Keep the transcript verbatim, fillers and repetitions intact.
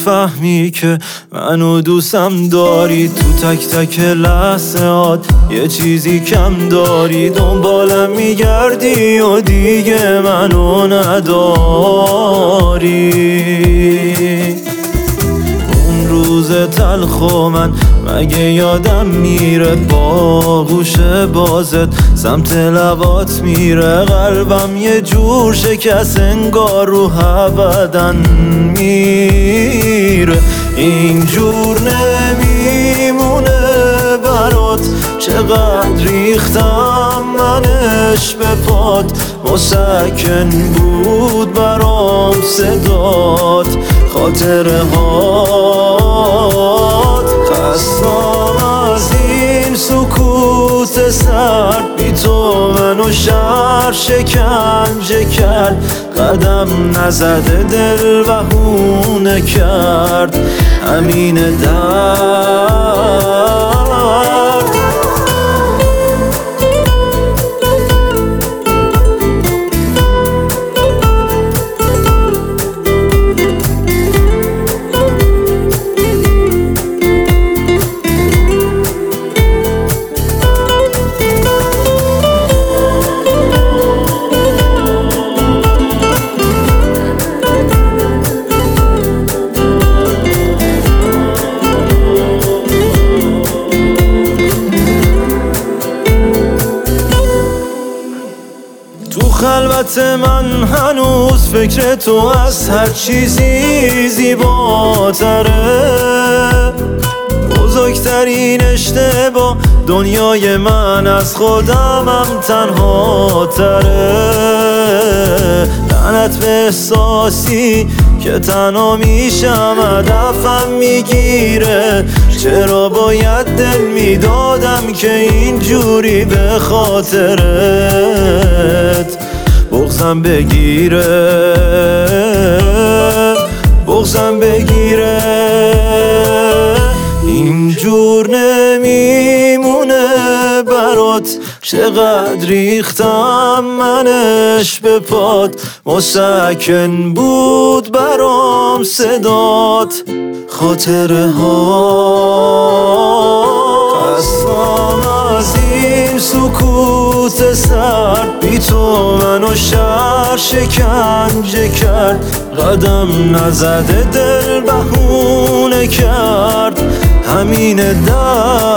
میفهمی که منو دوستم داری، تو تک تک لحظه‌هات یه چیزی کم داری، دنبالم میگردی و دیگه منو نداری. اون روز تلخ و من مگه یادم میره، با گوش بازت سمت لبات میره، قلبم یه جور شکست انگار رو ابداً میره. اینجور نمیمونه برات، چقدر ریختم منش به پات، مسکن بود برام صدات، خاطره هات. خستم از این سکوت سرد، بی تو منو شهر شکنجه کرد، قدم نزده دل بهونه کرد همین درد. خلوت من هنوز فکر تو از هر چیزی زیباتره، بزرگترین اشتباه دنیای من از خودمم تنها تره. لعنت به احساسی که تنها میشم، هدفم میگیره، چرا باید دل میدادم که اینجوری به خاطرت بغضم بگیره، بغضم بگیره. اینجور نمیمونه برات، چقدر ریختم منش به پات، مسکن بود برام صدات، خاطره ها. خستم از این سکوت سرد، بی تو منو شهر شکنجه کرد، قدم نزده دل بهونه کرد همین درد.